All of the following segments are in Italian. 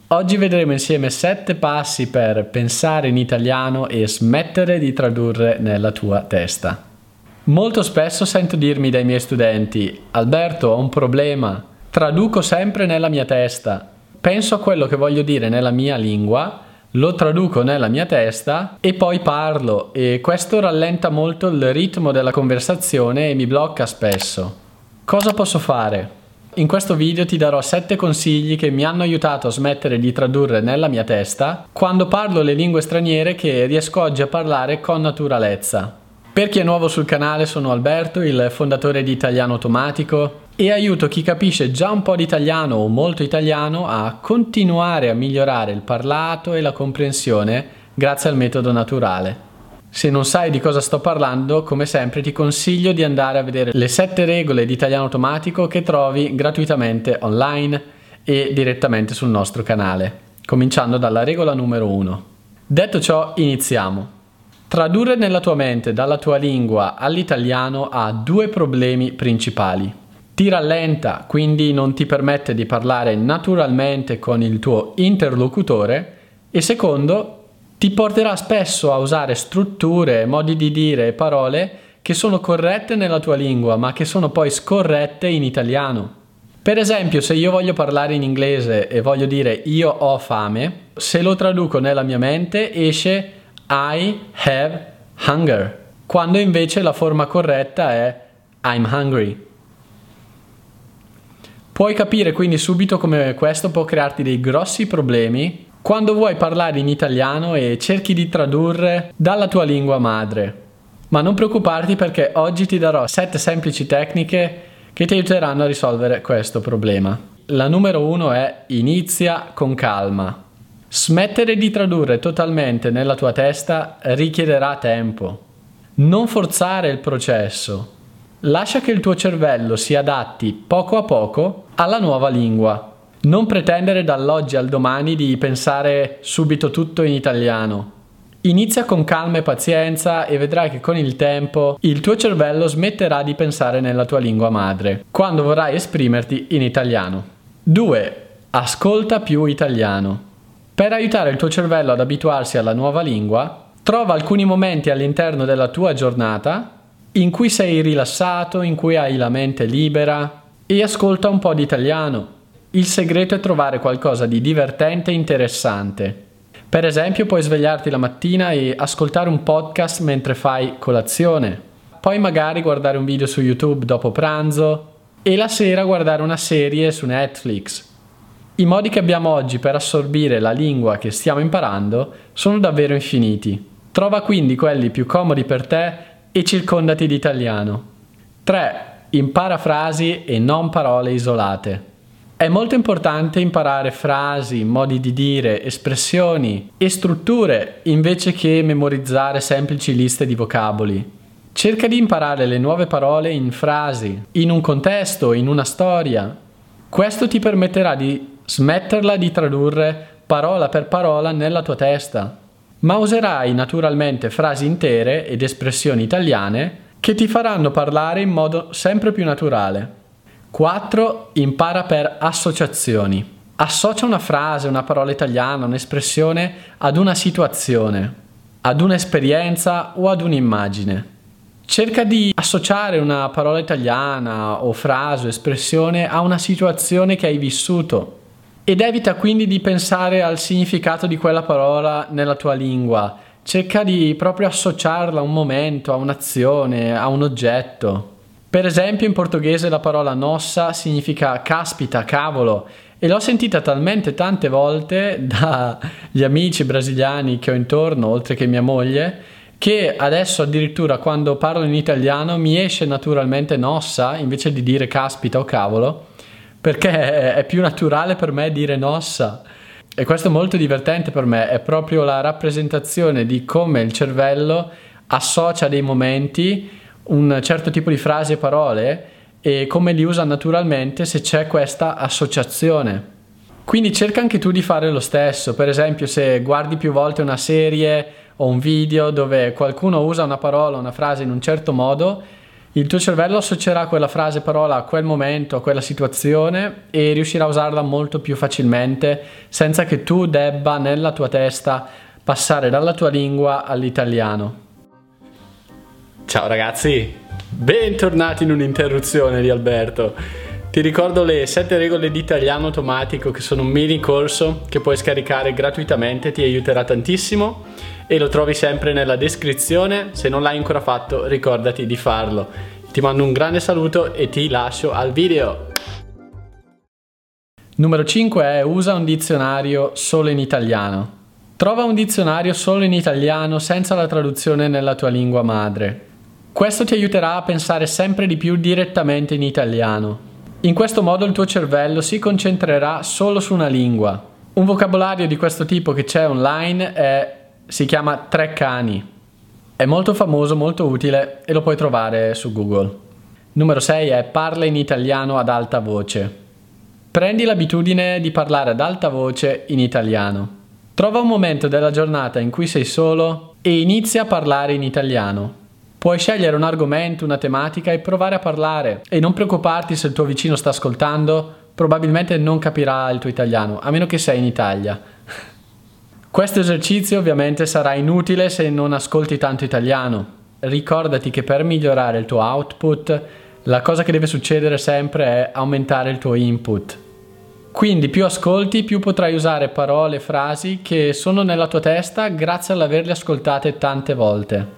Oggi vedremo insieme 7 passi per pensare in italiano e smettere di tradurre nella tua testa. Molto spesso sento dirmi dai miei studenti: Alberto, ho un problema, traduco sempre nella mia testa, penso a quello che voglio dire nella mia lingua, lo traduco nella mia testa e poi parlo, e questo rallenta molto il ritmo della conversazione e mi blocca spesso. Cosa posso fare? In questo video ti darò 7 consigli che mi hanno aiutato a smettere di tradurre nella mia testa quando parlo le lingue straniere che riesco oggi a parlare con naturalezza. Per chi è nuovo sul canale, sono Alberto, il fondatore di Italiano Automatico, e aiuto chi capisce già un po' di italiano o molto italiano a continuare a migliorare il parlato e la comprensione grazie al metodo naturale. Se non sai di cosa sto parlando, come sempre ti consiglio di andare a vedere le 7 regole di Italiano Automatico che trovi gratuitamente online e direttamente sul nostro canale, cominciando dalla regola numero 1. Detto ciò, iniziamo. Tradurre nella tua mente dalla tua lingua all'italiano ha 2 problemi principali. Ti rallenta, quindi non ti permette di parlare naturalmente con il tuo interlocutore, e secondo, ti porterà spesso a usare strutture, modi di dire e parole che sono corrette nella tua lingua, ma che sono poi scorrette in italiano. Per esempio, se io voglio parlare in inglese e voglio dire io ho fame, se lo traduco nella mia mente esce I have hunger, quando invece la forma corretta è I'm hungry. Puoi capire quindi subito come questo può crearti dei grossi problemi quando vuoi parlare in italiano e cerchi di tradurre dalla tua lingua madre. Ma non preoccuparti, perché oggi ti darò 7 semplici tecniche che ti aiuteranno a risolvere questo problema. La numero 1 è: inizia con calma. Smettere di tradurre totalmente nella tua testa richiederà tempo. Non forzare il processo. Lascia che il tuo cervello si adatti poco a poco alla nuova lingua. Non pretendere dall'oggi al domani di pensare subito tutto in italiano. Inizia con calma e pazienza e vedrai che con il tempo il tuo cervello smetterà di pensare nella tua lingua madre, quando vorrai esprimerti in italiano. 2. Ascolta più italiano. Per aiutare il tuo cervello ad abituarsi alla nuova lingua, trova alcuni momenti all'interno della tua giornata in cui sei rilassato, in cui hai la mente libera, e ascolta un po' di italiano. Il segreto è trovare qualcosa di divertente e interessante. Per esempio, puoi svegliarti la mattina e ascoltare un podcast mentre fai colazione, poi magari guardare un video su YouTube dopo pranzo e la sera guardare una serie su Netflix. I modi che abbiamo oggi per assorbire la lingua che stiamo imparando sono davvero infiniti. Trova quindi quelli più comodi per te e circondati di italiano. 3. Impara frasi e non parole isolate. È molto importante imparare frasi, modi di dire, espressioni e strutture invece che memorizzare semplici liste di vocaboli. Cerca di imparare le nuove parole in frasi, in un contesto, in una storia. Questo ti permetterà di smetterla di tradurre parola per parola nella tua testa, ma userai naturalmente frasi intere ed espressioni italiane che ti faranno parlare in modo sempre più naturale. 4. Impara per associazioni. Associa una frase, una parola italiana, un'espressione ad una situazione, ad un'esperienza o ad un'immagine. Cerca di associare una parola italiana o frase o espressione a una situazione che hai vissuto, ed evita quindi di pensare al significato di quella parola nella tua lingua. Cerca di proprio associarla a un momento, a un'azione, a un oggetto. Per esempio, in portoghese la parola nossa significa caspita, cavolo, e l'ho sentita talmente tante volte dagli amici brasiliani che ho intorno, oltre che mia moglie, che adesso addirittura quando parlo in italiano mi esce naturalmente nossa invece di dire caspita o cavolo, perché è più naturale per me dire nossa. E questo è molto divertente per me, è proprio la rappresentazione di come il cervello associa dei momenti, un certo tipo di frasi e parole, e come li usa naturalmente se c'è questa associazione. Quindi cerca anche tu di fare lo stesso. Per esempio, se guardi più volte una serie o un video dove qualcuno usa una parola o una frase in un certo modo, Il tuo cervello associerà quella frase parola a quel momento, a quella situazione e riuscirà a usarla molto più facilmente senza che tu debba nella tua testa passare dalla tua lingua all'italiano. Ciao ragazzi, bentornati in un'interruzione di Alberto. Ti ricordo le 7 regole di italiano automatico, che sono un mini corso che puoi scaricare gratuitamente, ti aiuterà tantissimo e lo trovi sempre nella descrizione. Se non l'hai ancora fatto, ricordati di farlo. Ti mando un grande saluto e ti lascio al video. Numero 5 è: usa un dizionario solo in italiano. Trova un dizionario solo in italiano senza la traduzione nella tua lingua madre. Questo ti aiuterà a pensare sempre di più direttamente in italiano. In questo modo il tuo cervello si concentrerà solo su una lingua. Un vocabolario di questo tipo che c'è online si chiama Treccani. È molto famoso, molto utile e lo puoi trovare su Google. Numero 6 è: parla in italiano ad alta voce. Prendi l'abitudine di parlare ad alta voce in italiano. Trova un momento della giornata in cui sei solo e inizia a parlare in italiano. Puoi scegliere un argomento, una tematica e provare a parlare, e non preoccuparti se il tuo vicino sta ascoltando, probabilmente non capirà il tuo italiano, a meno che sei in Italia. Questo esercizio ovviamente sarà inutile se non ascolti tanto italiano. Ricordati che per migliorare il tuo output, la cosa che deve succedere sempre è aumentare il tuo input. Quindi più ascolti, più potrai usare parole e frasi che sono nella tua testa grazie all'averle ascoltate tante volte.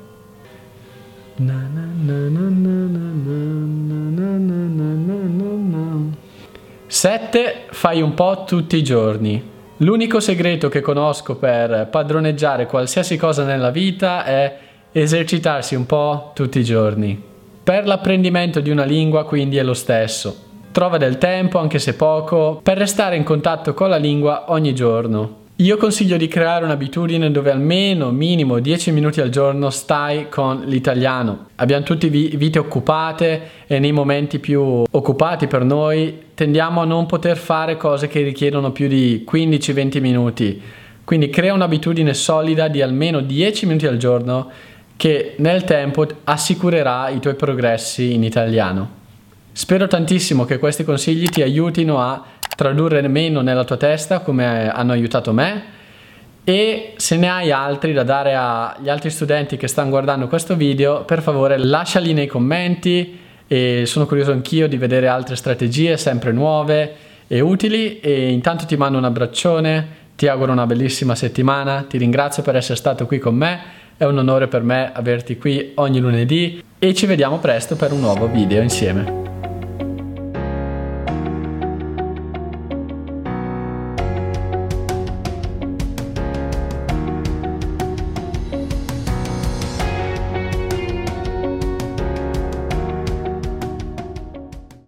7. Fai un po' tutti i giorni. L'unico segreto che conosco per padroneggiare qualsiasi cosa nella vita è esercitarsi un po' tutti i giorni. Per l'apprendimento di una lingua quindi è lo stesso. Trova del tempo, anche se poco, per restare in contatto con la lingua ogni giorno. Io consiglio di creare un'abitudine dove almeno minimo 10 minuti al giorno stai con l'italiano. Abbiamo tutti vite occupate e nei momenti più occupati per noi tendiamo a non poter fare cose che richiedono più di 15-20 minuti. Quindi crea un'abitudine solida di almeno 10 minuti al giorno che nel tempo assicurerà i tuoi progressi in italiano. Spero tantissimo che questi consigli ti aiutino a tradurre meno nella tua testa come hanno aiutato me, e se ne hai altri da dare agli altri studenti che stanno guardando questo video, per favore lasciali nei commenti, e sono curioso anch'io di vedere altre strategie sempre nuove e utili. E intanto ti mando un abbraccione, ti auguro una bellissima settimana, ti ringrazio per essere stato qui con me, è un onore per me averti qui ogni lunedì e ci vediamo presto per un nuovo video insieme.